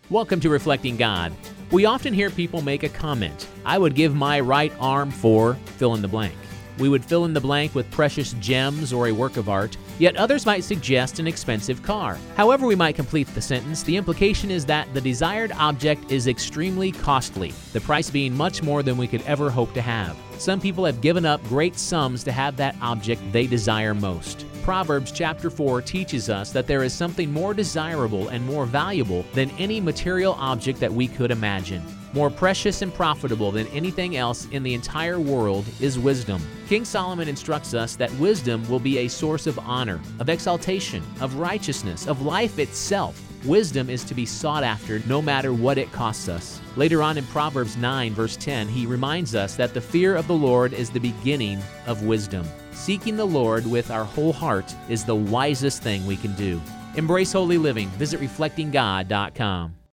Welcome to Reflecting God. We often hear people make a comment. I would give my right arm for fill in the blank. We would fill in the blank with precious gems or a work of art, yet others might suggest an expensive car. However we might complete the sentence, the implication is that the desired object is extremely costly, the price being much more than we could ever hope to have. Some people have given up great sums to have that object they desire most. Proverbs chapter 4 teaches us that there is something more desirable and more valuable than any material object that we could imagine. More precious and profitable than anything else in the entire world is wisdom. King Solomon instructs us that wisdom will be a source of honor, of exaltation, of righteousness, of life itself. Wisdom is to be sought after no matter what it costs us. Later on in Proverbs 9, verse 10, he reminds us that the fear of the Lord is the beginning of wisdom. Seeking the Lord with our whole heart is the wisest thing we can do. Embrace holy living. Visit reflectinggod.com.